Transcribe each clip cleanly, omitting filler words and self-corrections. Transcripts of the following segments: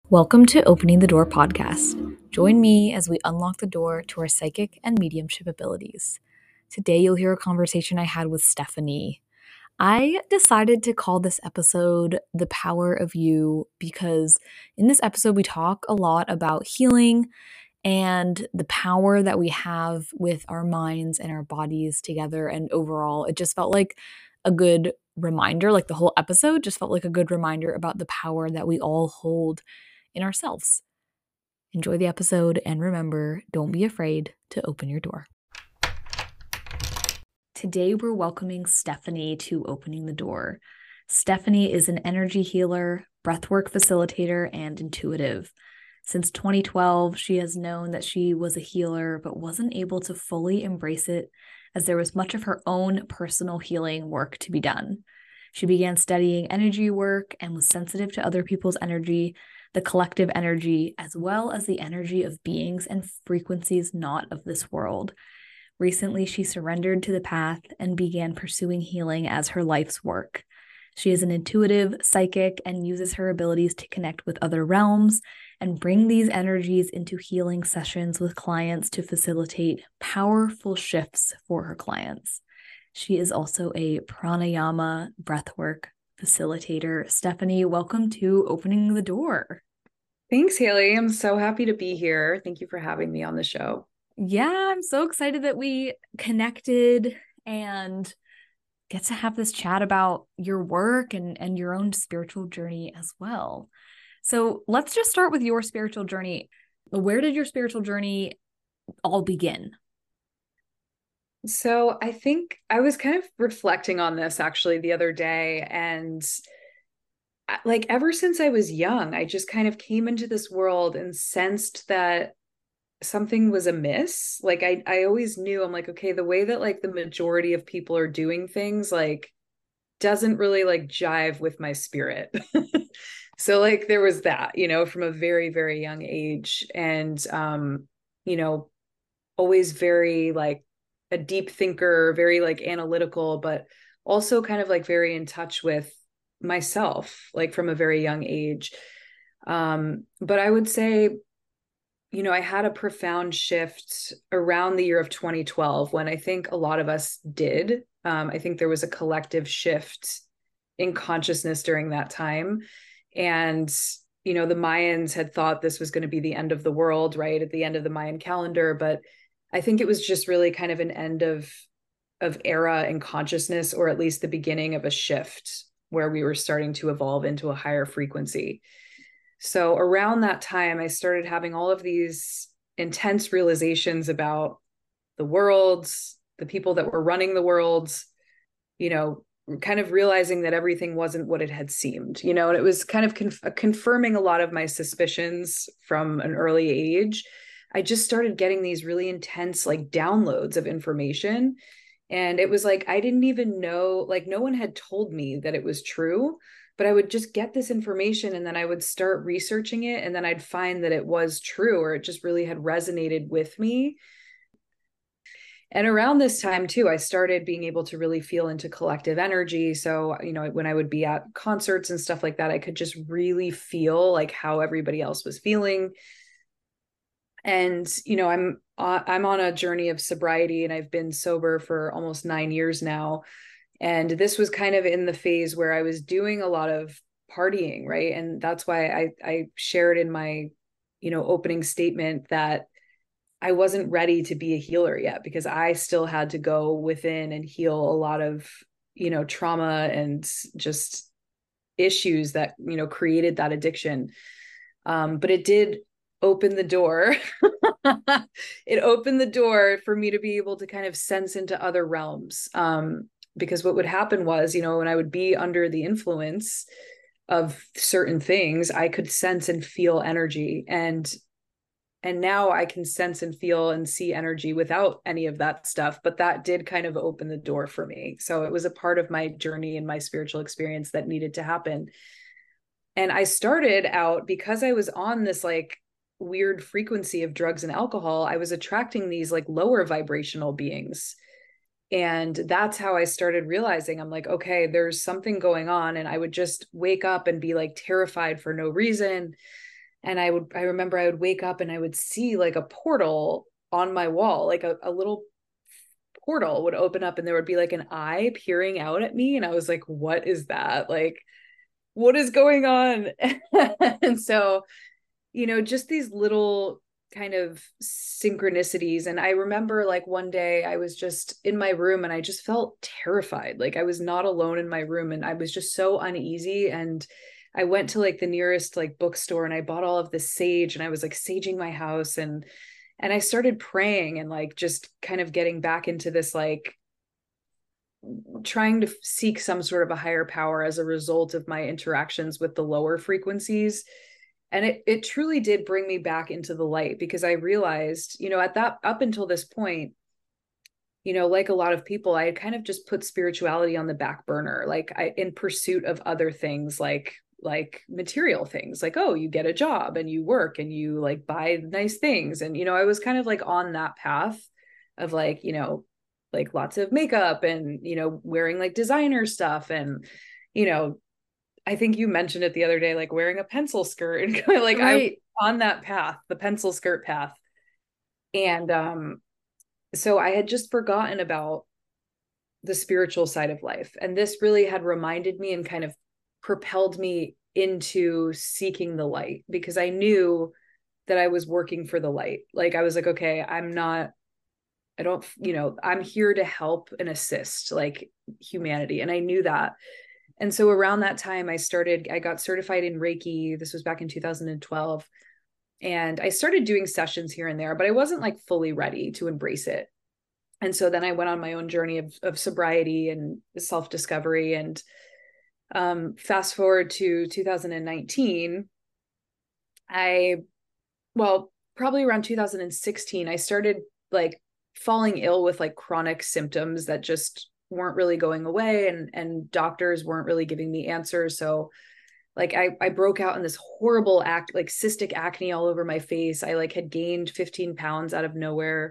Welcome to Opening the Door podcast. Join me as we unlock the door to our psychic and mediumship abilities. Today, you'll hear a conversation I had with Stephanie. I decided to call this episode The Power of You because in this episode, we talk a lot about healing and the power that we have with our minds and our bodies together. And overall, it just felt like a good reminder, like the whole episode just felt like a good reminder about the power that we all hold in ourselves. Enjoy the episode, and remember, don't be afraid to open your door. Today, we're welcoming Stephanie to Opening the Door. Stephanie is an energy healer, breathwork facilitator, and intuitive. Since 2012, she has known that she was a healer, but wasn't able to fully embrace it as there was much of her own personal healing work to be done. She began studying energy work and was sensitive to other people's energy, the collective energy, as well as the energy of beings and frequencies not of this world. Recently, she surrendered to the path and began pursuing healing as her life's work. She is an intuitive, psychic, and uses her abilities to connect with other realms and bring these energies into healing sessions with clients to facilitate powerful shifts for her clients. She is also a pranayama breathwork facilitator. Stephanie, welcome to Opening the Door. Thanks, Haley. I'm so happy to be here. Thank you for having me on the show. Yeah, I'm so excited that we connected and get to have this chat about your work and your own spiritual journey as well. So let's just start with your spiritual journey. Where did your spiritual journey all begin? So I think I was kind of reflecting on this actually the other day. And like ever since I was young, I just kind of came into this world and sensed that something was amiss. Like I always knew, I'm like, okay, the way that like the majority of people are doing things like doesn't really like jive with my spirit. So like there was that, from a very, very young age. And you know, always very like a deep thinker, very like analytical, but also kind of like very in touch with myself, like from a very young age. But I would say, I had a profound shift around the year of 2012 when I think a lot of us did. I think there was a collective shift in consciousness during that time. And, the Mayans had thought this was going to be the end of the world, right? At the end of the Mayan calendar. But I think it was just really kind of an end of era and consciousness, or at least the beginning of a shift where we were starting to evolve into a higher frequency. So around that time, I started having all of these intense realizations about the worlds, the people that were running the worlds, you know, kind of realizing that everything wasn't what it had seemed, and it was kind of confirming a lot of my suspicions from an early age. I just started getting these really intense like downloads of information. And it was like, I didn't even know, like, no one had told me that it was true, but I would just get this information and then I would start researching it. And then I'd find that it was true, or it just really had resonated with me. And around this time too, I started being able to really feel into collective energy. So, when I would be at concerts and stuff like that, I could just really feel like how everybody else was feeling. And, I'm on a journey of sobriety, and I've been sober for almost 9 years now. And this was kind of in the phase where I was doing a lot of partying, right? And that's why I shared in my, opening statement that I wasn't ready to be a healer yet, because I still had to go within and heal a lot of, trauma and just issues that, created that addiction. But it did open the door. It opened the door for me to be able to kind of sense into other realms. Because what would happen was, when I would be under the influence of certain things, I could sense and feel energy. And now I can sense and feel and see energy without any of that stuff. But that did kind of open the door for me. So it was a part of my journey and my spiritual experience that needed to happen. And I started out, because I was on this like weird frequency of drugs and alcohol, I was attracting these like lower vibrational beings. And that's how I started realizing, I'm like, okay, there's something going on. And I would just wake up and be like terrified for no reason. And I remember I would wake up and I would see like a portal on my wall, like a little portal would open up and there would be like an eye peering out at me. And I was like, what is that? Like, what is going on? And so, just these little kind of synchronicities. And I remember like one day I was just in my room and I just felt terrified. Like I was not alone in my room and I was just so uneasy. And I went to like the nearest like bookstore and I bought all of this sage and I was like saging my house and I started praying and like just kind of getting back into this like trying to seek some sort of a higher power as a result of my interactions with the lower frequencies. And it truly did bring me back into the light because I realized, at that, up until this point, like a lot of people, I had kind of just put spirituality on the back burner, like in pursuit of other things, like material things, like, oh, you get a job and you work and you like buy nice things. And, I was kind of like on that path of like lots of makeup and, wearing like designer stuff. And, I think you mentioned it the other day, like wearing a pencil skirt and like right. I was on that path, the pencil skirt path. And so I had just forgotten about the spiritual side of life. And this really had reminded me and kind of propelled me into seeking the light because I knew that I was working for the light. Like I was like, okay, I'm here to help and assist like humanity. And I knew that. And so around that time, I got certified in Reiki. This was back in 2012. And I started doing sessions here and there, but I wasn't like fully ready to embrace it. And so then I went on my own journey of sobriety and self-discovery. And fast forward to 2019, probably around 2016, I started like falling ill with like chronic symptoms that just weren't really going away and doctors weren't really giving me answers. So like I broke out in this horrible like cystic acne all over my face. I like had gained 15 pounds out of nowhere.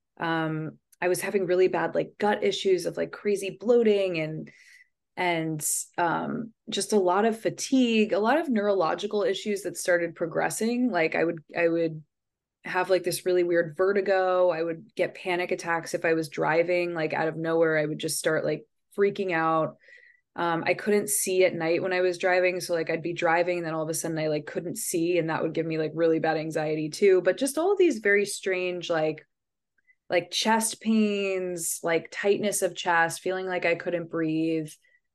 I was having really bad like gut issues of like crazy bloating and just a lot of fatigue, a lot of neurological issues that started progressing. Like I would have like this really weird vertigo. I would get panic attacks if I was driving, like out of nowhere. I would just start like freaking out. I couldn't see at night when I was driving. So like I'd be driving and then all of a sudden I like couldn't see. And that would give me like really bad anxiety too. But just all of these very strange, like chest pains, like tightness of chest, feeling like I couldn't breathe.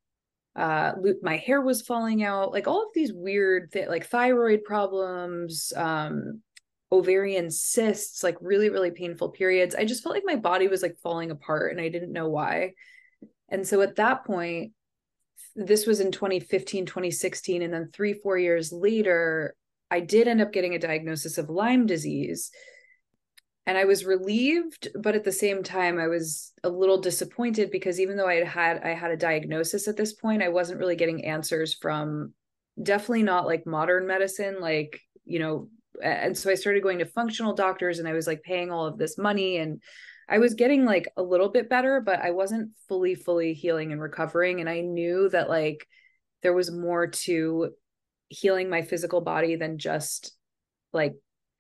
My hair was falling out, like all of these weird like thyroid problems, ovarian cysts, like really, really painful periods. I just felt like my body was like falling apart and I didn't know why. And so at that point, this was in 2015, 2016. And then 3-4 years later, I did end up getting a diagnosis of Lyme disease. And I was relieved, but at the same time, I was a little disappointed because even though I had a diagnosis at this point, I wasn't really getting answers from definitely not like modern medicine, like, and so I started going to functional doctors and I was like paying all of this money and I was getting like a little bit better, but I wasn't fully healing and recovering. And I knew that like there was more to healing my physical body than just like,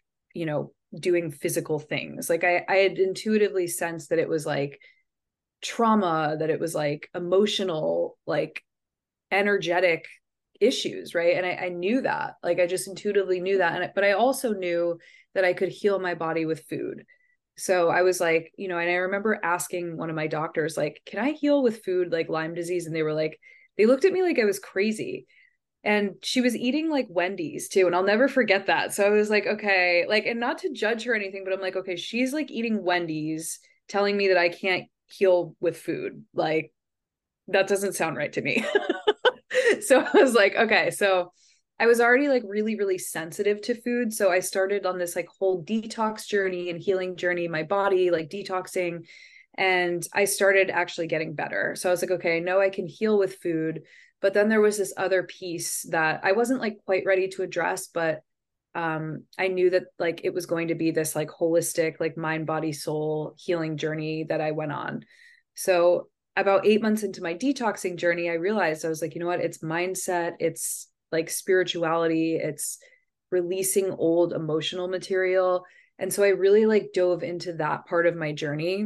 doing physical things. Like I had intuitively sensed that it was like trauma, that it was like emotional, like energetic issues, right? And I knew that, like I just intuitively knew that. But I also knew that I could heal my body with food. So I was like, and I remember asking one of my doctors, like, can I heal with food like Lyme disease? And they were like, they looked at me like I was crazy. And she was eating like Wendy's too. And I'll never forget that. So I was like, okay, like, and not to judge her or anything, but I'm like, okay, she's like eating Wendy's, telling me that I can't heal with food. Like, that doesn't sound right to me. So I was like, okay. So I was already like really, really sensitive to food. So I started on this like whole detox journey and healing journey in my body, like detoxing. And I started actually getting better. So I was like, okay, I know I can heal with food. But then there was this other piece that I wasn't like quite ready to address, but I knew that like it was going to be this like holistic, like mind, body, soul healing journey that I went on. So about 8 months into my detoxing journey, I realized I was like, you know what? It's mindset. It's like spirituality. It's releasing old emotional material. And so I really like dove into that part of my journey.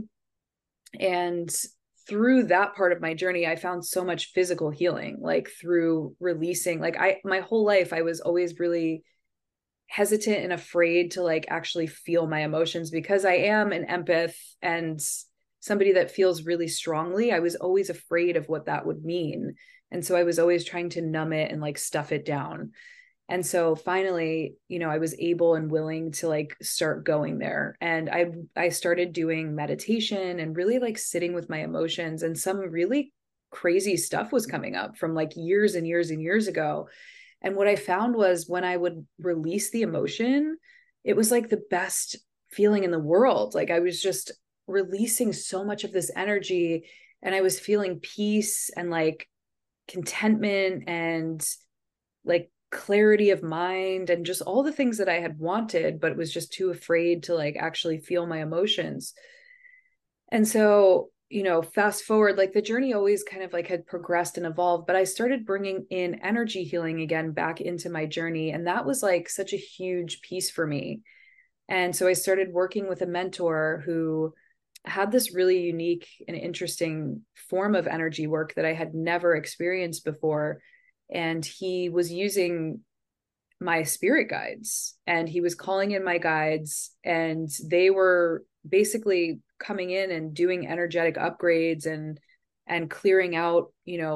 And through that part of my journey, I found so much physical healing, like through releasing, like my whole life, I was always really hesitant and afraid to like actually feel my emotions because I am an empath and somebody that feels really strongly. I was always afraid of what that would mean. And so I was always trying to numb it and like stuff it down. And so finally, I was able and willing to like start going there. And I started doing meditation and really like sitting with my emotions, and some really crazy stuff was coming up from like years and years and years ago. And what I found was when I would release the emotion, it was like the best feeling in the world. Like I was just releasing so much of this energy, and I was feeling peace and like contentment and like clarity of mind and just all the things that I had wanted, but was just too afraid to like actually feel my emotions. And so, fast forward, like the journey always kind of like had progressed and evolved, but I started bringing in energy healing again back into my journey. And that was like such a huge piece for me. And so I started working with a mentor who had this really unique and interesting form of energy work that I had never experienced before. And he was using my spirit guides, and he was calling in my guides, and they were basically coming in and doing energetic upgrades and clearing out,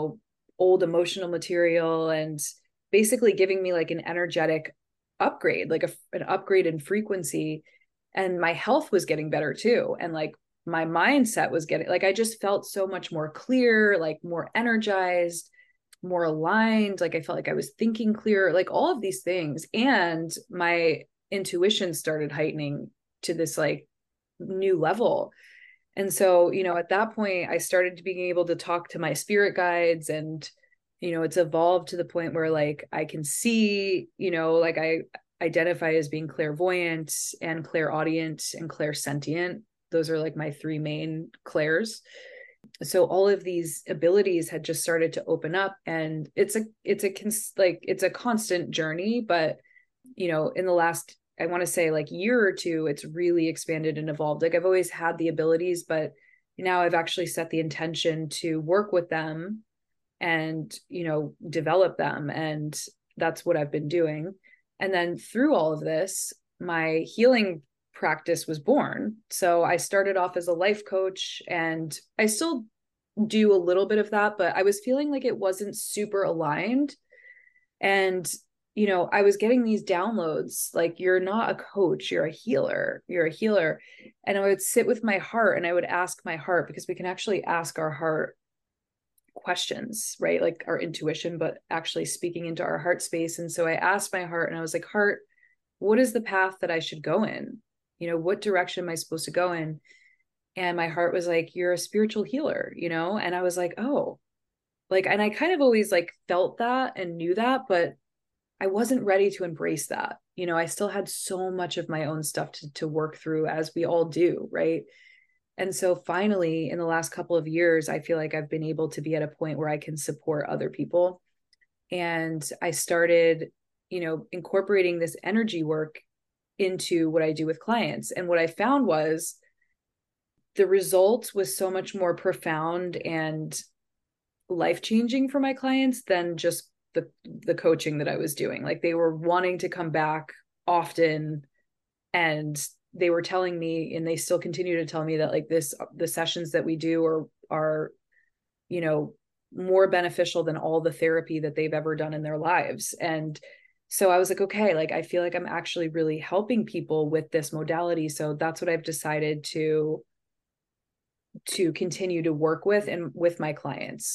old emotional material, and basically giving me like an energetic upgrade, like an upgrade in frequency. And my health was getting better too. And like my mindset was getting, like, I just felt so much more clear, like more energized, more aligned. Like I felt like I was thinking clearer, like all of these things. And my intuition started heightening to this like new level. And so, at that point, I started to being able to talk to my spirit guides, and, it's evolved to the point where like I can see, like I identify as being clairvoyant and clairaudient and clairsentient. Those are like my three main clairs. So all of these abilities had just started to open up, and it's a constant journey, but in the last, I want to say like year or two, it's really expanded and evolved. Like I've always had the abilities, but now I've actually set the intention to work with them and, develop them. And that's what I've been doing. And then through all of this, my healing practice was born. So I started off as a life coach, and I still do a little bit of that, but I was feeling like it wasn't super aligned. And I was getting these downloads like, you're not a coach, you're a healer, you're a healer. And I would sit with my heart and I would ask my heart, because we can actually ask our heart questions, right? Like our intuition, but actually speaking into our heart space. And so I asked my heart, and I was like, heart, what is the path that I should go in? What direction am I supposed to go in? And my heart was like, you're a spiritual healer, And I was like, oh, like, and I kind of always like felt that and knew that, but I wasn't ready to embrace that. I still had so much of my own stuff to work through, as we all do, right? And so finally, in the last couple of years, I feel like I've been able to be at a point where I can support other people. And I started, incorporating this energy work into what I do with clients. And what I found was the result was so much more profound and life-changing for my clients than just the coaching that I was doing. Like they were wanting to come back often, and they were telling me, and they still continue to tell me, that like the sessions that we do are more beneficial than all the therapy that they've ever done in their lives. And so I was like, okay, like I feel like I'm actually really helping people with this modality. So that's what I've decided to continue to work with and with my clients.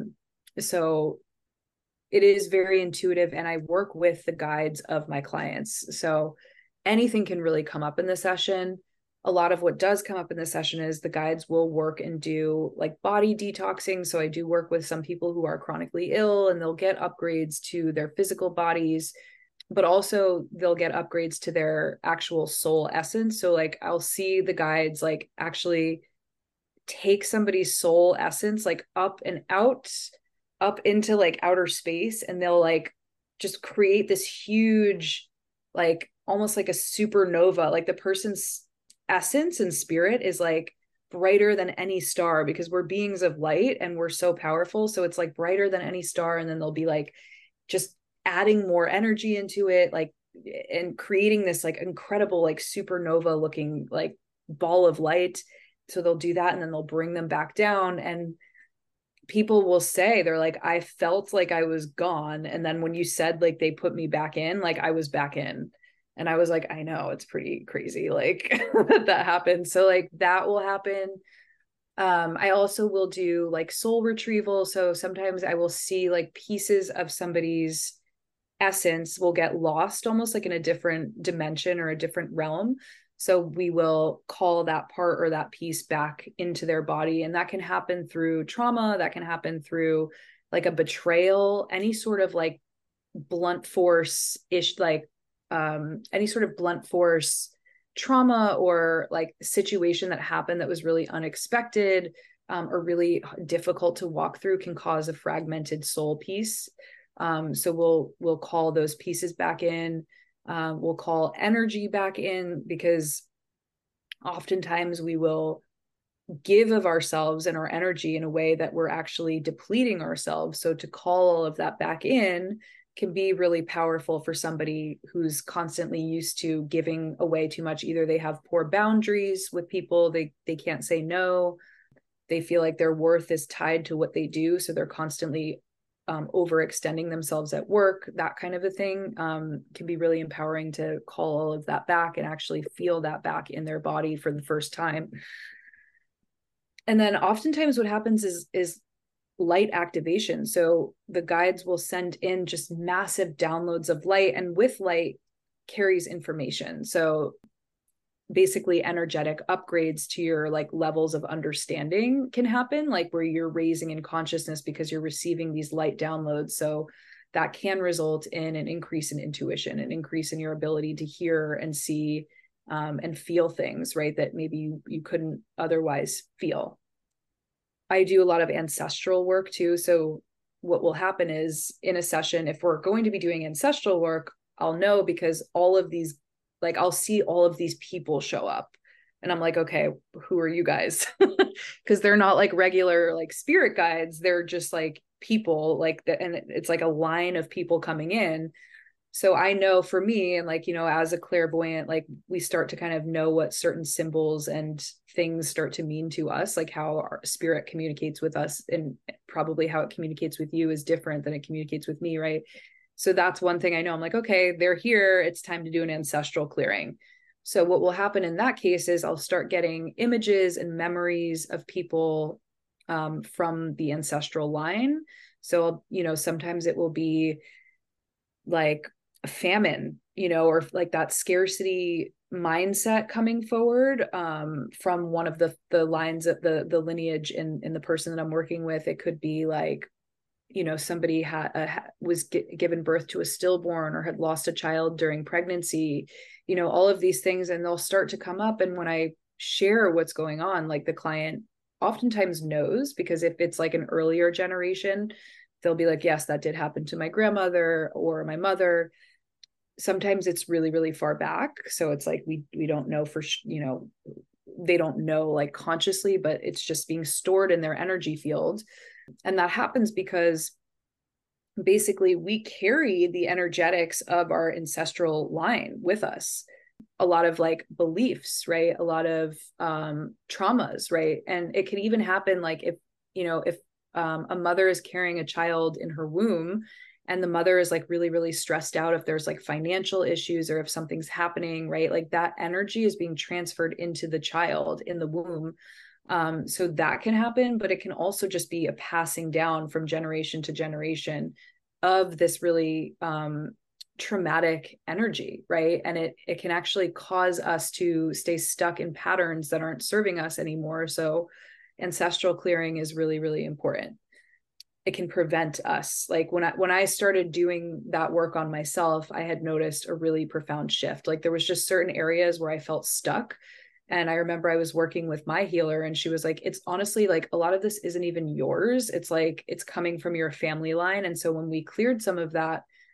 So it is very intuitive, and I work with the guides of my clients. So anything can really come up in the session. A lot of what does come up in the session is the guides will work and do like body detoxing. So I do work with some people who are chronically ill, and they'll get upgrades to their physical bodies, but also they'll get upgrades to their actual soul essence. So like I'll see the guides like actually take somebody's soul essence like up and out, up into like outer space, and they'll like just create this huge like almost like a supernova. Like the person's essence and spirit is like brighter than any star, because we're beings of light and we're so powerful. So it's like brighter than any star. And then they'll be like just adding more energy into it, like, and creating this like incredible, like supernova looking like ball of light. So they'll do that and then they'll bring them back down. And people will say, they're like, I felt like I was gone. And then when you said like they put me back in, like I was back in. And I was like, I know, it's pretty crazy, like that happened. So like that will happen. I also will do like soul retrieval. So sometimes I will see like pieces of somebody's essence will get lost almost like in a different dimension or a different realm. So we will call that part or that piece back into their body. And that can happen through trauma, that can happen through like a betrayal, any sort of like blunt force ish, like any sort of blunt force trauma or like situation that happened that was really unexpected, or really difficult to walk through, can cause a fragmented soul piece. So we'll call those pieces back in. We'll call energy back in, because oftentimes we will give of ourselves and our energy in a way that we're actually depleting ourselves. So to call all of that back in can be really powerful for somebody who's constantly used to giving away too much. Either they have poor boundaries with people, they can't say no, they feel like their worth is tied to what they do, so they're constantly overextending themselves at work. That kind of a thing can be really empowering to call all of that back and actually feel that back in their body for the first time. And then oftentimes what happens is light activation. So the guides will send in just massive downloads of light, and with light carries information. So basically energetic upgrades to your like levels of understanding can happen, like where you're raising in consciousness because you're receiving these light downloads. So that can result in an increase in intuition, an increase in your ability to hear and see and feel things, right, that maybe you couldn't otherwise feel. I do a lot of ancestral work too. So what will happen is in a session, if we're going to be doing ancestral work, I'll know, because all of these, like I'll see all of these people show up and I'm like, okay, who are you guys? Because they're not like regular like spirit guides. They're just like people like that. And it's like a line of people coming in. So I know for me, and like, you know, as a clairvoyant, like we start to kind of know what certain symbols and things start to mean to us, like how our spirit communicates with us, and probably how it communicates with you is different than it communicates with me, right? So that's one thing I know. I'm like, okay, they're here. It's time to do an ancestral clearing. So what will happen in that case is I'll start getting images and memories of people from the ancestral line. So, you know, sometimes it will be like a famine, you know, or like that scarcity mindset coming forward from one of the lines of the lineage in the person that I'm working with. It could be like, you know, somebody was given birth to a stillborn or had lost a child during pregnancy, you know, all of these things, and they'll start to come up. And when I share what's going on, like the client oftentimes knows, because if it's like an earlier generation, they'll be like, yes, that did happen to my grandmother or my mother. Sometimes it's really, really far back. So it's like, we don't know for, you know, they don't know like consciously, but it's just being stored in their energy field. And that happens because basically we carry the energetics of our ancestral line with us. A lot of like beliefs, right? A lot of traumas, right? And it can even happen like if, you know, if a mother is carrying a child in her womb and the mother is like really, really stressed out, if there's like financial issues or if something's happening, right? Like that energy is being transferred into the child in the womb. So that can happen, but it can also just be a passing down from generation to generation of this really traumatic energy, right? And it can actually cause us to stay stuck in patterns that aren't serving us anymore. So ancestral clearing is really, really important. It can prevent us. Like when I started doing that work on myself, I had noticed a really profound shift. Like there was just certain areas where I felt stuck. And I remember I was working with my healer and she was like, it's honestly like a lot of this isn't even yours. It's like, it's coming from your family line. And so when we cleared some of that,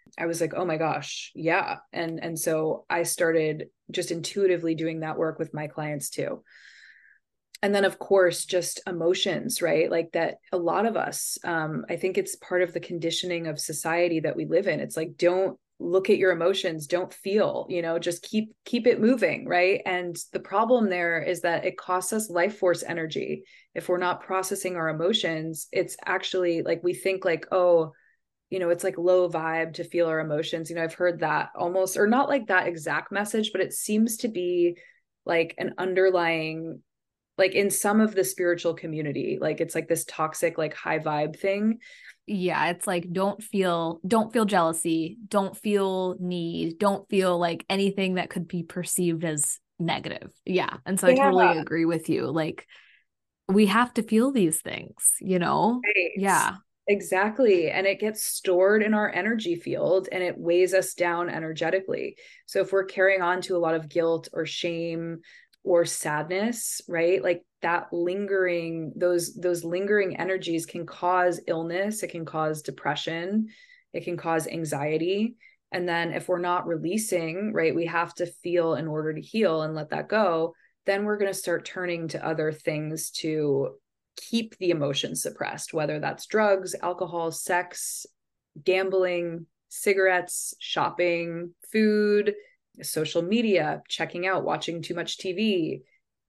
I was like, oh my gosh, yeah. And so I started just intuitively doing that work with my clients too. And then of course, just emotions, right? Like that a lot of us, I think it's part of the conditioning of society that we live in. It's like, don't look at your emotions, don't feel, just keep it moving, right? And the problem there is that it costs us life force energy. If we're not processing our emotions, it's actually like we think like, oh, it's like low vibe to feel our emotions. I've heard that almost, or not like that exact message, but it seems to be like an underlying, like in some of the spiritual community, like it's like this toxic, like high vibe thing. Yeah, it's like don't feel jealousy, don't feel need, don't feel like anything that could be perceived as negative. Yeah. And so I Yeah, totally agree with you. Like we have to feel these things, you know? right. Yeah. Exactly. And it gets stored in our energy field and it weighs us down energetically. So if we're carrying on to a lot of guilt or shame or sadness, right? Like that lingering, those lingering energies can cause illness, it can cause depression, it can cause anxiety. And then if we're not releasing, right, we have to feel in order to heal and let that go, then we're going to start turning to other things to keep the emotions suppressed, whether that's drugs, alcohol, sex, gambling, cigarettes, shopping, food, social media, checking out, watching too much TV,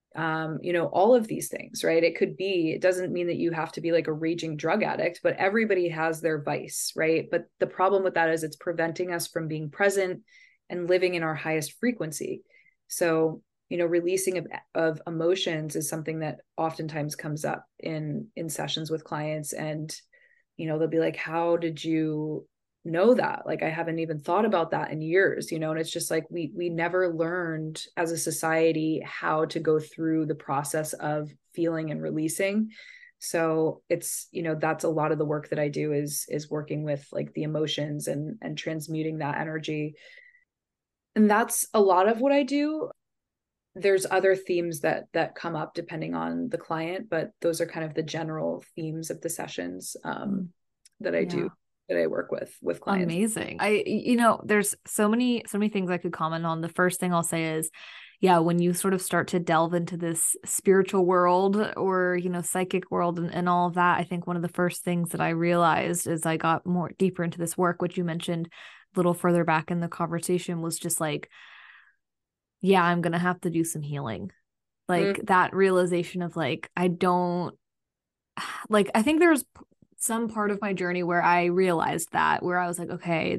all of these things, right? It doesn't mean that you have to be like a raging drug addict, but everybody has their vice, right? But the problem with that is it's preventing us from being present and living in our highest frequency. So, releasing of emotions is something that oftentimes comes up in sessions with clients. And, they'll be like, how did you know that? Like, I haven't even thought about that in years, and it's just like we never learned as a society how to go through the process of feeling and releasing. So it's, that's a lot of the work that I do is working with like the emotions and transmuting that energy. And that's a lot of what I do. There's other themes that come up depending on the client, but those are kind of the general themes of the sessions that I do, Yeah. that I work with clients. Amazing. There's so many things I could comment on. The first thing I'll say is, yeah, when you sort of start to delve into this spiritual world or, psychic world and all of that, I think one of the first things that I realized as I got more deeper into this work, which you mentioned a little further back in the conversation, was just like, yeah, I'm gonna have to do some healing. Mm, Like that realization of like, I don't like, I think there's some part of my journey where I realized that, where I was like, okay,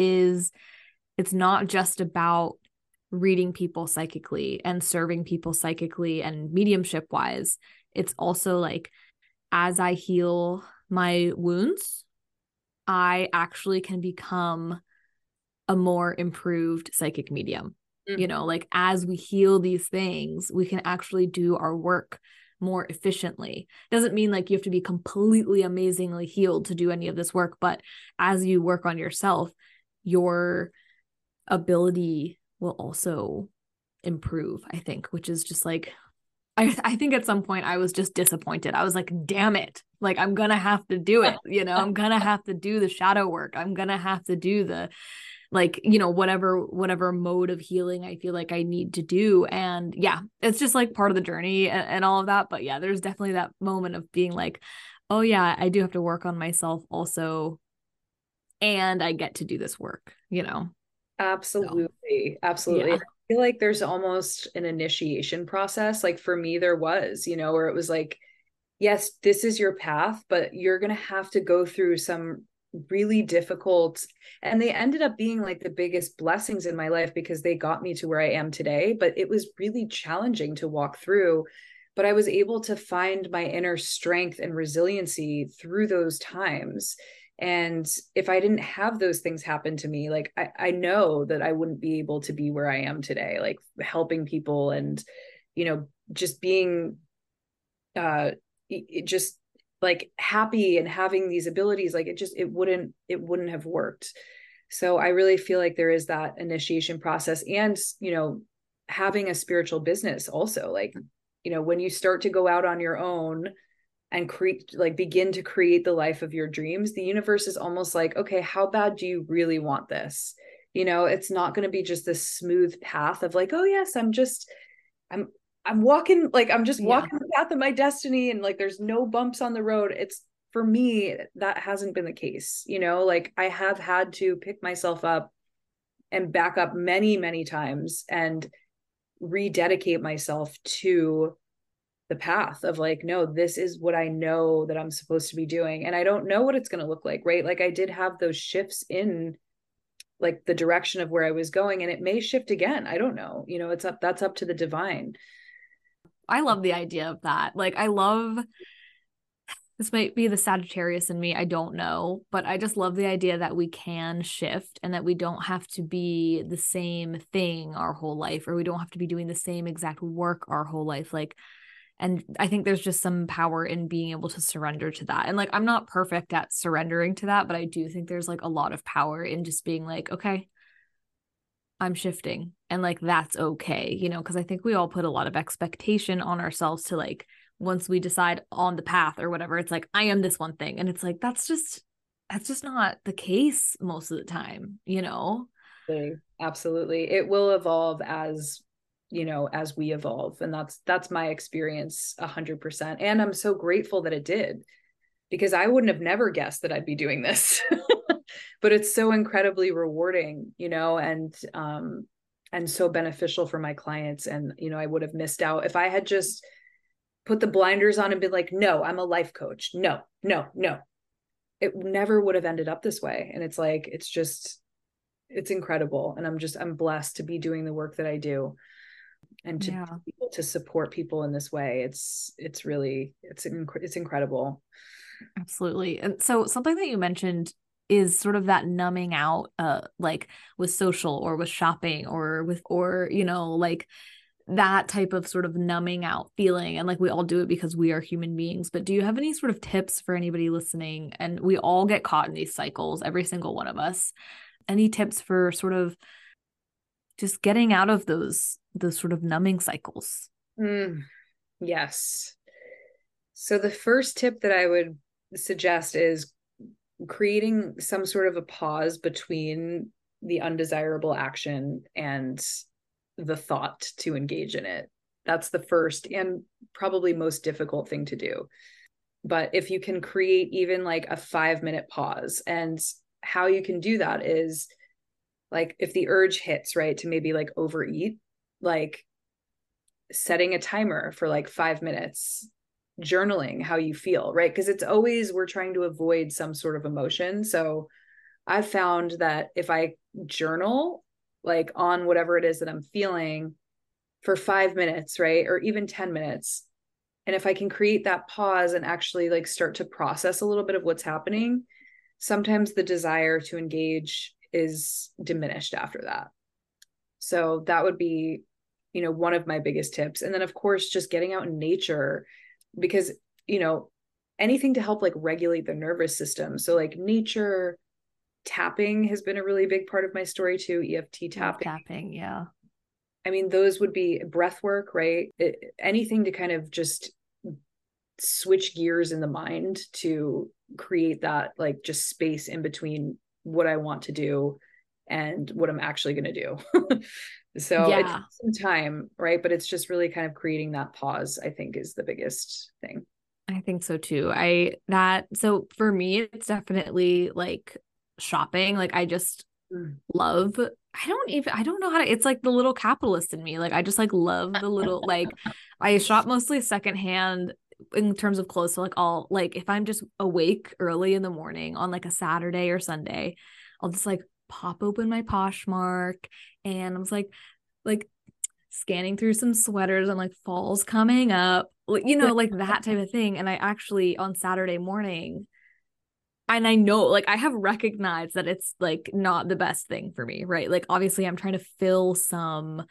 it's not just about reading people psychically and serving people psychically and mediumship wise. It's also like, as I heal my wounds, I actually can become a more improved psychic medium. mm. Like as we heal these things, we can actually do our work more efficiently. Doesn't mean like you have to be completely amazingly healed to do any of this work, but as you work on yourself, your ability will also improve, I think, which is just like I think at some point I was just disappointed. I was like, damn it. Like I'm gonna have to do it. I'm gonna have to do the shadow work. I'm gonna have to do the like, whatever mode of healing I feel like I need to do. And yeah, it's just like part of the journey and all of that. But yeah, there's definitely that moment of being like, oh yeah, I do have to work on myself also. And I get to do this work. So Absolutely. Absolutely. yeah. I feel like there's almost an initiation process. Like for me, there was, where it was like, yes, this is your path, but you're going to have to go through some really difficult, and they ended up being like the biggest blessings in my life because they got me to where I am today. But it was really challenging to walk through. But I was able to find my inner strength and resiliency through those times. And if I didn't have those things happen to me, like I know that I wouldn't be able to be where I am today, like helping people and, just being just like happy and having these abilities. Like it wouldn't have worked. So I really feel like there is that initiation process. And having a spiritual business also, like when you start to go out on your own and begin to create the life of your dreams, the universe is almost like, okay, how bad do you really want this? It's not going to be just this smooth path of like, oh yes, I'm I'm walking, like I'm just walking the path of my destiny, and like there's no bumps on the road. It's, for me, that hasn't been the case. Like I have had to pick myself up and back up many, many times and rededicate myself to the path of like, no, this is what I know that I'm supposed to be doing. And I don't know what it's going to look like, right? Like I did have those shifts in like the direction of where I was going, and it may shift again. I don't know. That's up to the divine. I love the idea of that. Like, I love, this might be the Sagittarius in me, I don't know, but I just love the idea that we can shift and that we don't have to be the same thing our whole life, or we don't have to be doing the same exact work our whole life. Like, and I think there's just some power in being able to surrender to that. And like, I'm not perfect at surrendering to that, but I do think there's like a lot of power in just being like, okay, I'm shifting, and like that's okay, because I think we all put a lot of expectation on ourselves to like, once we decide on the path or whatever, it's like, I am this one thing. And it's like, that's just not the case most of the time. Absolutely. It will evolve as we evolve. And that's my experience 100%. And I'm so grateful that it did, because I wouldn't have never guessed that I'd be doing this. But it's so incredibly rewarding, and so beneficial for my clients. And, I would have missed out if I had just put the blinders on and been like, no, I'm a life coach. No, no, no. It never would have ended up this way. And it's like, it's incredible. And I'm blessed to be doing the work that I do, and to be able to support people in this way. It's incredible. Absolutely. And so something that you mentioned is sort of that numbing out, like with social or with shopping or like that type of sort of numbing out feeling. And like, we all do it because we are human beings. But do you have any sort of tips for anybody listening? And we all get caught in these cycles, every single one of us. Any tips for sort of just getting out of those sort of numbing cycles? Yes. So the first tip that I would suggest is creating some sort of a pause between the undesirable action and the thought to engage in it. That's the first and probably most difficult thing to do. But if you can create even like a 5-minute pause, and how you can do that is like, if the urge hits, right, to maybe like overeat, like setting a timer for like 5 minutes, journaling how you feel, right? Because it's always, we're trying to avoid some sort of emotion. So I've found that if I journal like on whatever it is that I'm feeling for 5 minutes, right, or even 10 minutes, and if I can create that pause and actually like start to process a little bit of what's happening, sometimes the desire to engage is diminished after that. So that would be, one of my biggest tips. And then of course, just getting out in nature, because, anything to help like regulate the nervous system. So like nature, tapping has been a really big part of my story too. EFT tapping. Yeah. I mean, those would be breath work, right? Anything to kind of just switch gears in the mind to create that like just space in between what I want to do and what I'm actually going to do. So It takes some time, right? But it's just really kind of creating that pause, I think, is the biggest thing. I think so too. So for me, it's definitely like shopping. Like, I just love, I don't know how to, it's like the little capitalist in me. Like, I just like love the little, like, I shop mostly secondhand in terms of clothes. So like, I'll like, if I'm just awake early in the morning on like a Saturday or Sunday, I'll just like pop open my Poshmark, and I'm just like scanning through some sweaters, and like fall's coming up, like that type of thing. And I actually, on Saturday morning, and I know, like, I have recognized that it's like not the best thing for me, right? Like, obviously I'm trying to fill something,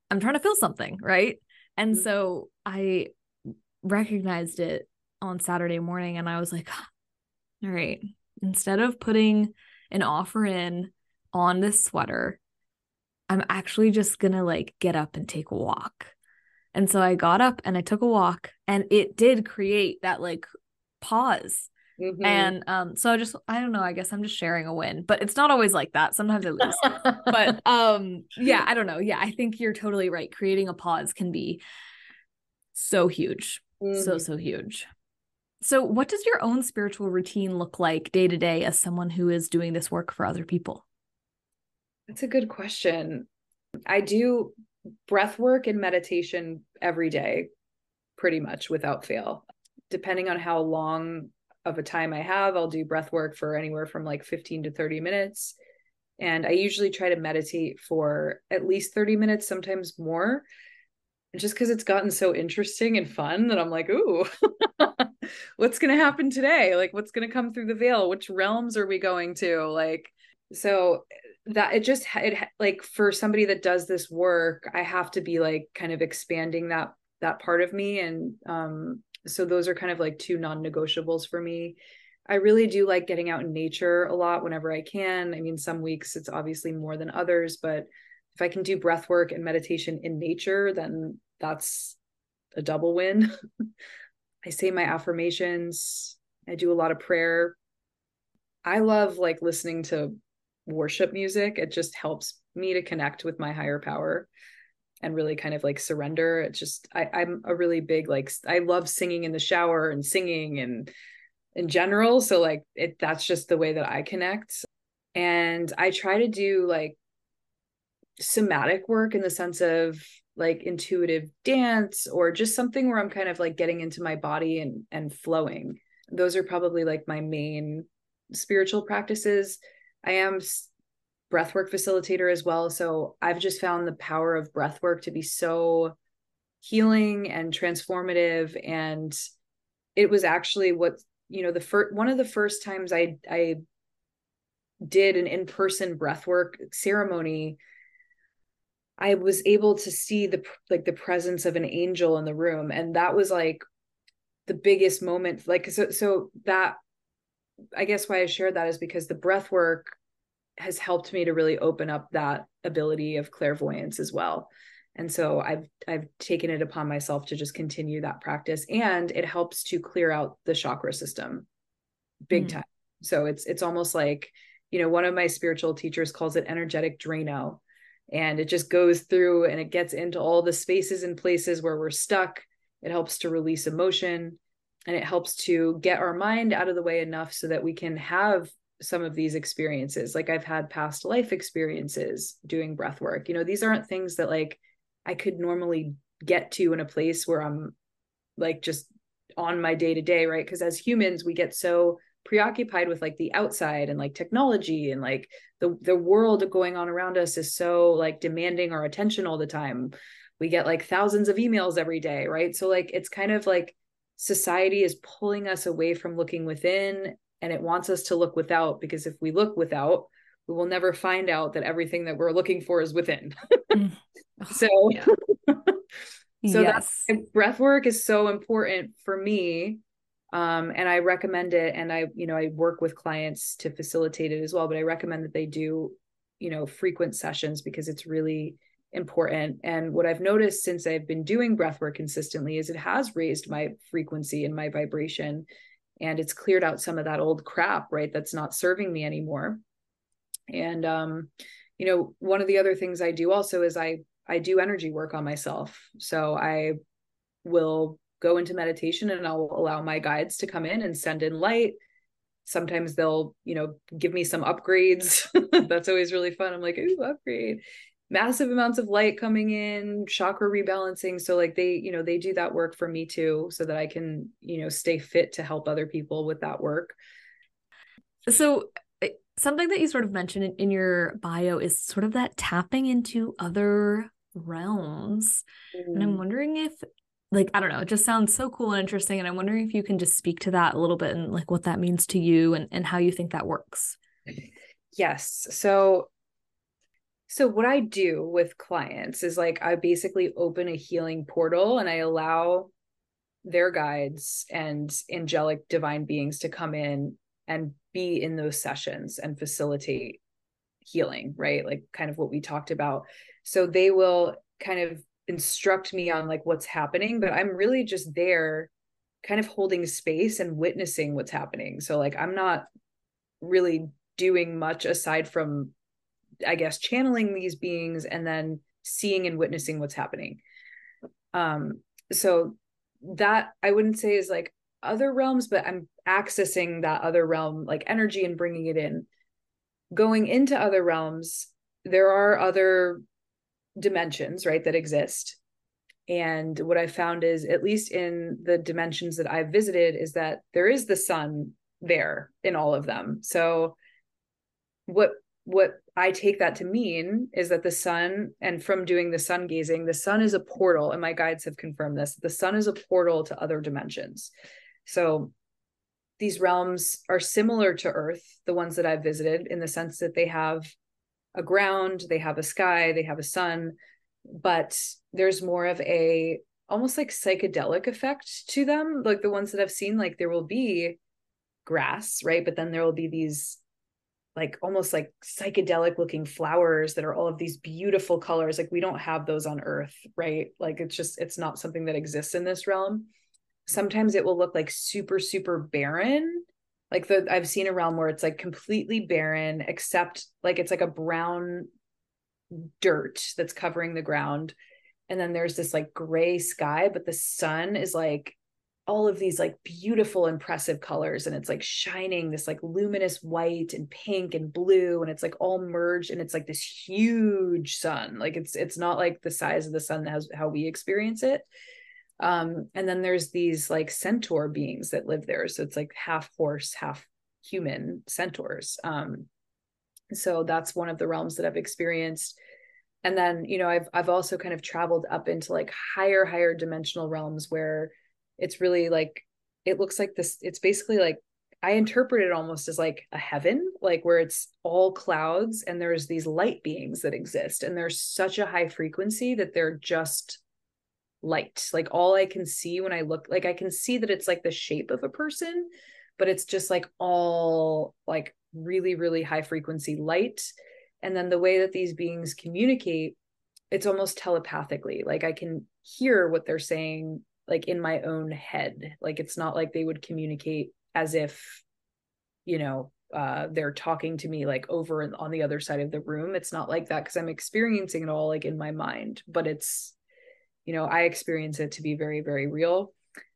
right? And so I recognized it on Saturday morning, and I was like, all right, instead of putting an offer in on this sweater, I'm actually just gonna like get up and take a walk. And so I got up and I took a walk, and it did create that like pause. Mhm. And so I don't know, I guess I'm just sharing a win, but it's not always like that. Sometimes I lose. But yeah, I don't know. Yeah, I think you're totally right. Creating a pause can be so huge. So, Mhm. so huge. So, what does your own spiritual routine look like day to day as someone who is doing this work for other people? That's a good question. I do breath work and meditation every day, pretty much without fail. Depending on how long of a time I have, I'll do breath work for anywhere from like 15 to 30 minutes. And I usually try to meditate for at least 30 minutes, sometimes more, just because it's gotten so interesting and fun that I'm like, ooh, what's going to happen today? Like, what's going to come through the veil? Which realms are we going to? Like, so that it like for somebody that does this work, I have to be like kind of expanding that part of me. And so those are kind of like two non-negotiables for me. I really do like getting out in nature a lot whenever I can. I mean, some weeks it's obviously more than others, but if I can do breath work and meditation in nature, then that's a double win. I say my affirmations. I do a lot of prayer. I love like listening to worship music. It just helps me to connect with my higher power and really kind of like surrender. It just I'm a really big like I love singing in the shower and singing and in general. So like that's just the way that I connect. And I try to do like somatic work in the sense of like intuitive dance or just something where I'm kind of like getting into my body and flowing. Those are probably like my main spiritual practices. I am breathwork facilitator as well, so I've just found the power of breathwork to be so healing and transformative. And it was actually what, you know, the first one of the first times I did an in-person breathwork ceremony, I was able to see the presence of an angel in the room, and that was like the biggest moment. Like so that, I guess why I shared that is because the breath work has helped me to really open up that ability of clairvoyance as well. And so I've taken it upon myself to just continue that practice, and it helps to clear out the chakra system big Mm. time. So it's almost like, you know, one of my spiritual teachers calls it energetic Drano. And it just goes through and it gets into all the spaces and places where we're stuck. It helps to release emotion, and it helps to get our mind out of the way enough so that we can have some of these experiences. Like I've had past life experiences doing breath work. You know, these aren't things that like I could normally get to in a place where I'm like just on my day to day, right? Because as humans, we get so preoccupied with like the outside and like technology and like the world going on around us is so like demanding our attention all the time. We get like thousands of emails every day, right? So like it's kind of like society is pulling us away from looking within, and it wants us to look without, because if we look without, we will never find out that everything that we're looking for is within. Mm. So Yeah. so that Yes. breath work is so important for me. And I recommend it. And I, you know, I work with clients to facilitate it as well, but I recommend that they do, you know, frequent sessions because it's really important. And what I've noticed since I've been doing breath work consistently is it has raised my frequency and my vibration, and it's cleared out some of that old crap, right? That's not serving me anymore. And you know, one of the other things I do also is I do energy work on myself. So I will go into meditation and I'll allow my guides to come in and send in light. Sometimes they'll, you know, give me some upgrades. That's always really fun. I'm like, ooh, upgrade. Massive amounts of light coming in, chakra rebalancing. So like they, you know, they do that work for me too, so that I can, you know, stay fit to help other people with that work. So, something that you sort of mentioned in your bio is sort of that tapping into other realms. And I'm Mm. wondering if, like, I don't know, it just sounds so cool and interesting. And I'm wondering if you can just speak to that a little bit and like what that means to you and how you think that works. Yes. So what I do with clients is like I basically open a healing portal and I allow their guides and angelic divine beings to come in and be in those sessions and facilitate healing, right? Like kind of what we talked about. So they will kind of instruct me on like what's happening, but I'm really just there kind of holding space and witnessing what's happening. So like I'm not really doing much aside from, I guess, channeling these beings and then seeing and witnessing what's happening. So that I wouldn't say is like other realms, but I'm accessing that other realm like energy and bringing it in. Going into other realms, there are other dimensions, right, that exist. And what I found is, at least in the dimensions that I've visited, is that there is the sun there in all of them. So what I take that to mean is that the sun, and from doing the sun gazing, the sun is a portal, and my guides have confirmed this. The sun is a portal to other dimensions. So these realms are similar to Earth, the ones that I've visited, in the sense that they have a ground, they have a sky, they have a sun, but there's more of a almost like psychedelic effect to them. Like the ones that I've seen, like there will be grass, right? But then there will be these like almost like psychedelic looking flowers that are all of these beautiful colors. Like we don't have those on Earth, right? Like it's not something that exists in this realm. Sometimes it will look like super, super barren. Like I've seen a realm where it's like completely barren, except like it's like a brown dirt that's covering the ground. And then there's this like gray sky, but the sun is like all of these like beautiful, impressive colors. And it's like shining this like luminous white and pink and blue. And it's like all merged. And it's like this huge sun. Like it's not like the size of the sun as how we experience it. And then there's these like centaur beings that live there. So it's like half horse, half human centaurs. So that's one of the realms that I've experienced. And then, you know, I've also kind of traveled up into like higher dimensional realms where it's really like, it looks like this, it's basically like, I interpret it almost as like a heaven, like where it's all clouds and there's these light beings that exist. And there's such a high frequency that they're just light. Like all I can see when I look, like I can see that it's like the shape of a person, but it's just like all like really high frequency light. And then the way that these beings communicate, it's almost telepathically. Like I can hear what they're saying like in my own head. Like it's not like they would communicate as if, you know, they're talking to me like over on the other side of the room. It's not like that because I'm experiencing it all like in my mind, but it's, you know, I experience it to be very real.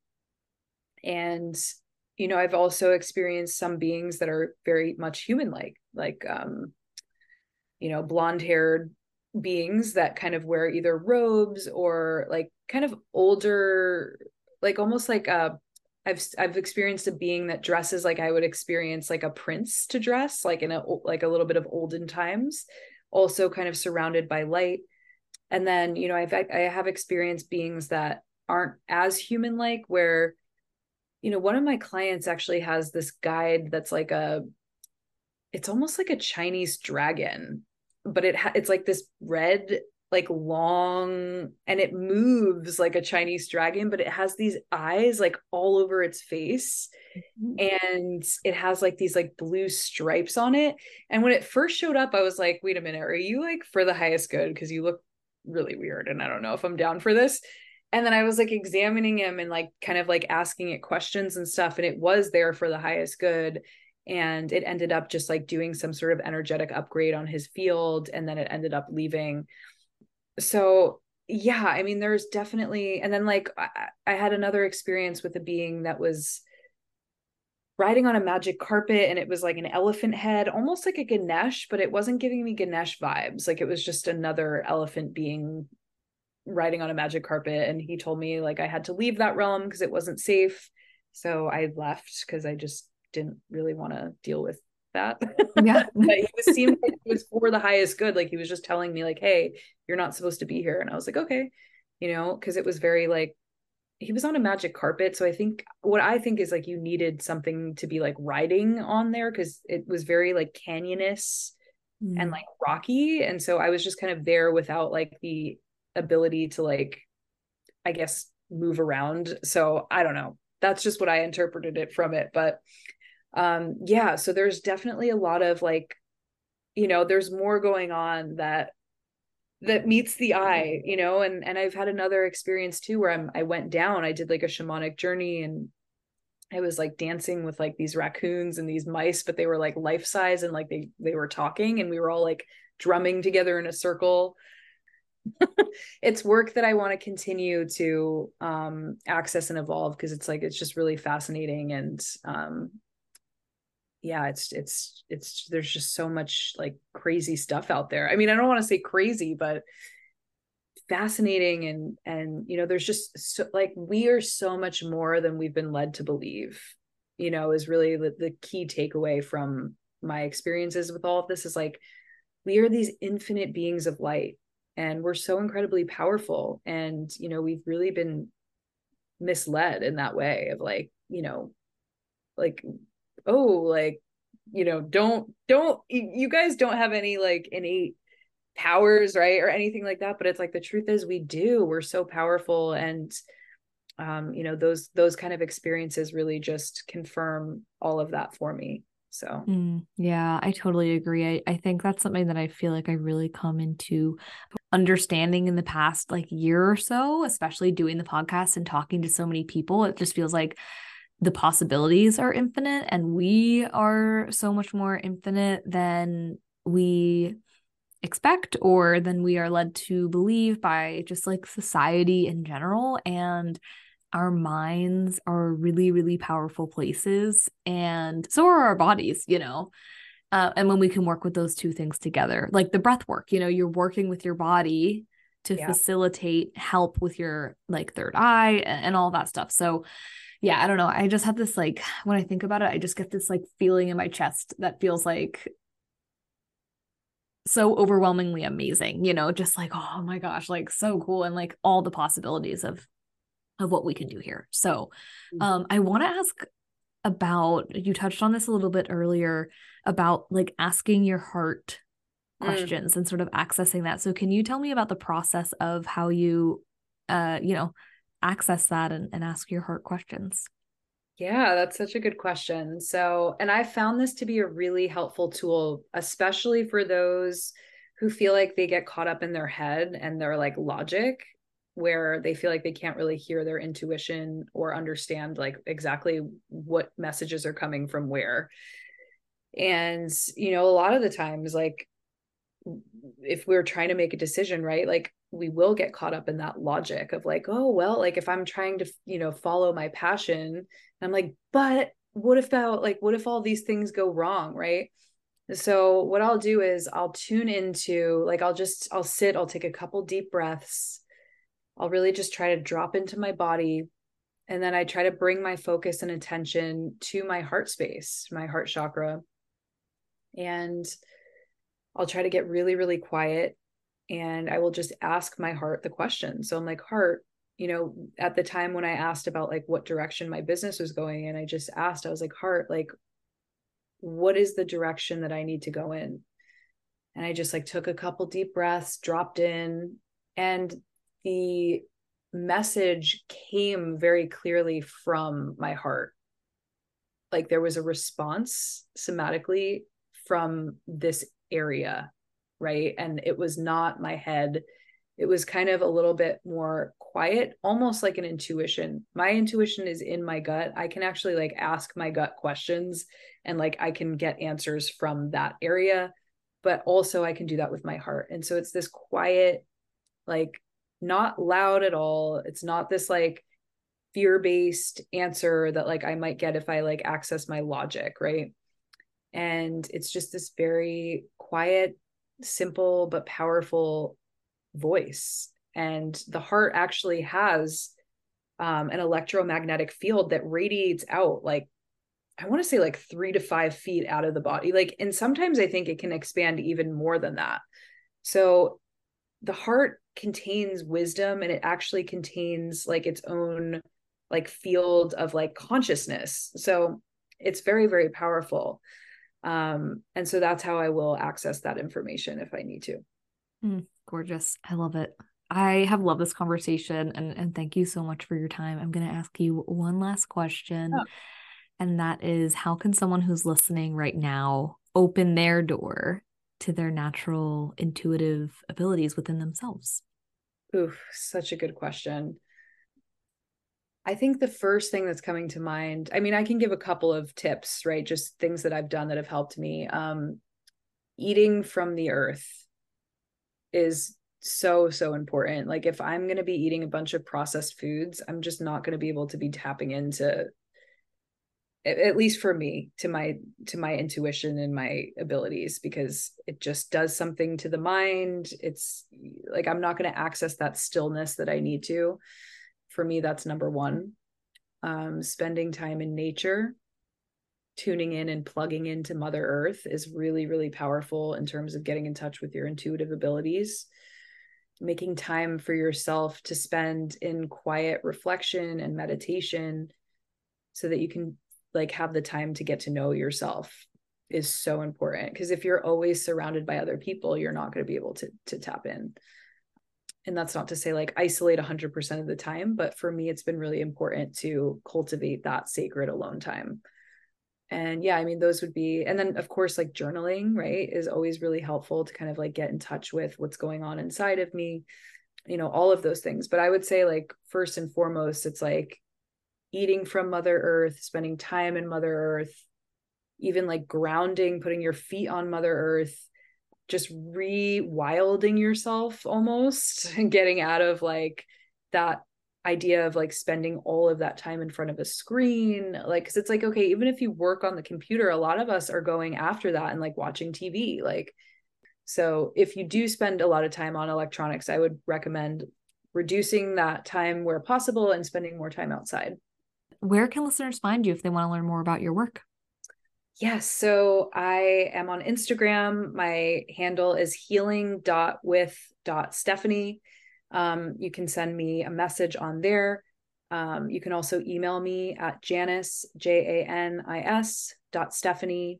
And, you know, I've also experienced some beings that are very much human-like, you know, blonde-haired beings that kind of wear either robes or like kind of older, like almost like I've experienced a being that dresses like I would experience like a prince to dress, like in a like a little bit of olden times, also kind of surrounded by light. And then, you know, I have experienced beings that aren't as human like, where, you know, one of my clients actually has this guide that's like it's almost like a Chinese dragon, but it's like this red, like long, and it moves like a Chinese dragon, but it has these eyes like all over its face. And it has like these like blue stripes on it. And when it first showed up, I was like, wait a minute, are you like for the highest good? Because you look really weird and I don't know if I'm down for this. And then I was like examining him and like kind of like asking it questions and stuff, and it was there for the highest good. And it ended up just like doing some sort of energetic upgrade on his field, and then it ended up leaving. So yeah, I mean, there's definitely, and then like I had another experience with a being that was riding on a magic carpet, and it was like an elephant head, almost like a Ganesh, but it wasn't giving me Ganesh vibes. Like it was just another elephant being riding on a magic carpet. And he told me like I had to leave that realm because it wasn't safe. So I left because I just didn't really want to deal with that. Yeah. But seemed like it was for the highest good. Like he was just telling me like, hey, you're not supposed to be here. And I was like, okay, you know, because it was very like, he was on a magic carpet. So I think what I think is like you needed something to be like riding on there because it was very like canyonous and like rocky. And so I was just kind of there without like the ability to like, I guess, move around. So I don't know. That's just what I interpreted it from it. But yeah, so there's definitely a lot of like, you know, there's more going on that that meets the eye, you know. And I've had another experience too where I went down, I did like a shamanic journey, and I was like dancing with like these raccoons and these mice, but they were like life size, and like they were talking, and we were all like drumming together in a circle. It's work that I want to continue to access and evolve, because it's like it's just really fascinating. And yeah, it's there's just so much like crazy stuff out there. I mean, I don't want to say crazy, but fascinating. And you know, there's just so, like, we are so much more than we've been led to believe, you know, is really the key takeaway from my experiences with all of this, is like, we are these infinite beings of light, and we're so incredibly powerful. And you know, we've really been misled in that way of like, you know, like, oh, like, you know, don't you guys don't have any like innate powers, right, or anything like that. But it's like, the truth is we do. We're so powerful. And you know, those kind of experiences really just confirm all of that for me. So Yeah, I totally agree. I think that's something that I feel like I really come into understanding in the past like year or so, especially doing the podcast and talking to so many people. It just feels like the possibilities are infinite, and we are so much more infinite than we expect or than we are led to believe by just like society in general. And our minds are really, really powerful places. And so are our bodies, you know. And when we can work with those two things together, like the breath work, you know, you're working with your body to yeah. facilitate help with your like third eye and all that stuff. So yeah, I don't know. I just have this like, when I think about it, I just get this like feeling in my chest that feels like so overwhelmingly amazing, you know, just like, oh my gosh, like so cool. And like all the possibilities of what we can do here. So I want to ask about, you touched on this a little bit earlier, about like asking your heart questions and sort of accessing that. So can you tell me about the process of how you you know, access that and ask your heart questions? Yeah, that's such a good question. So, and I found this to be a really helpful tool, especially for those who feel like they get caught up in their head and their like logic, where they feel like they can't really hear their intuition or understand like exactly what messages are coming from where. And, you know, a lot of the times, like, if we're trying to make a decision, right, like we will get caught up in that logic of like, oh well, like if I'm trying to, you know, follow my passion, I'm like, but what if that, like, what if all these things go wrong, right? So what I'll do is I'll tune into, like, I'll sit, I'll take a couple deep breaths, I'll really just try to drop into my body, and then I try to bring my focus and attention to my heart space, my heart chakra. And I'll try to get really, really quiet, and I will just ask my heart the question. So I'm like, heart, you know, at the time when I asked about like what direction my business was going in, I just asked, I was like, heart, like, what is the direction that I need to go in? And I just like took a couple deep breaths, dropped in, and the message came very clearly from my heart. Like there was a response somatically from this area, right? And it was not my head. It was kind of a little bit more quiet, almost like an intuition. My intuition is in my gut. I can actually like ask my gut questions, and like I can get answers from that area, but also I can do that with my heart. And so it's this quiet, like, not loud at all. It's not this like fear-based answer that like I might get if I like access my logic, right? And it's just this very quiet, simple but powerful voice. And the heart actually has an electromagnetic field that radiates out, like, I want to say like 3 to 5 feet out of the body, like, and sometimes I think it can expand even more than that. So the heart contains wisdom, and it actually contains like its own like field of like consciousness. So it's very, very powerful. And so that's how I will access that information if I need to. Gorgeous. I love it. I have loved this conversation, and thank you so much for your time. I'm going to ask you one last question, and that is, how can someone who's listening right now open their door to their natural intuitive abilities within themselves? Oof, such a good question. I think the first thing that's coming to mind, I mean, I can give a couple of tips, right? Just things that I've done that have helped me. Eating from the earth is so, so important. Like if I'm going to be eating a bunch of processed foods, I'm just not going to be able to be tapping into, at least for me, to my intuition and my abilities, because it just does something to the mind. It's like I'm not going to access that stillness that I need to. For me, that's number one. Spending time in nature, tuning in and plugging into Mother Earth is really, really powerful in terms of getting in touch with your intuitive abilities. Making time for yourself to spend in quiet reflection and meditation so that you can like have the time to get to know yourself is so important, because if you're always surrounded by other people, you're not going to be able to tap in. And that's not to say like isolate 100% of the time, but for me it's been really important to cultivate that sacred alone time. And yeah, I mean those would be, and then of course like journaling, right, is always really helpful to kind of like get in touch with what's going on inside of me, all of those things. But I would say like first and foremost, it's like eating from Mother Earth, spending time in Mother Earth, even like grounding, putting your feet on Mother Earth, just rewilding yourself almost, and getting out of like that idea of like spending all of that time in front of a screen. Like, because it's like, okay, even if you work on the computer, a lot of us are going after that and like watching TV. Like, so if you do spend a lot of time on electronics, I would recommend reducing that time where possible and spending more time outside. Where can listeners find you if they want to learn more about your work? Yes. So I am on Instagram. My handle is healing.with.stephanie. You can send me a message on there. You can also email me at Janis, JANIS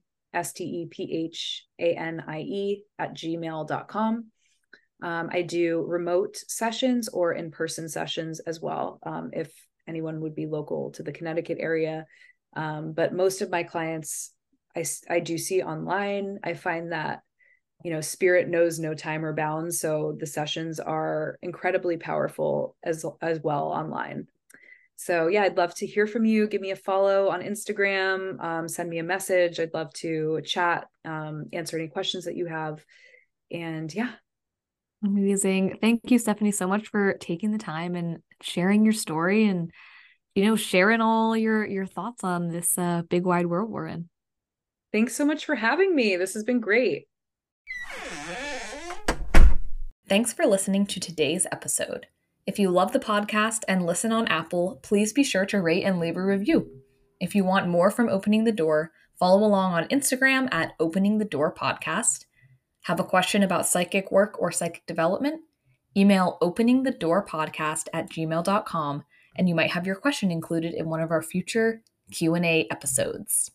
STEPHANIE @gmail.com. I do remote sessions or in-person sessions as well, if anyone would be local to the Connecticut area. But most of my clients I do see online. I find that, spirit knows no time or bounds. So the sessions are incredibly powerful as well online. So yeah, I'd love to hear from you. Give me a follow on Instagram, send me a message. I'd love to chat, answer any questions that you have. And yeah. Amazing. Thank you, Stephanie, so much for taking the time and sharing your story and, sharing all your thoughts on this big wide world we're in. Thanks so much for having me. This has been great. Thanks for listening to today's episode. If you love the podcast and listen on Apple, please be sure to rate and leave a review. If you want more from Opening the Door, follow along on Instagram at Opening the Door Podcast. Have a question about psychic work or psychic development? Email openingthedoorpodcast@gmail.com, and you might have your question included in one of our future Q&A episodes.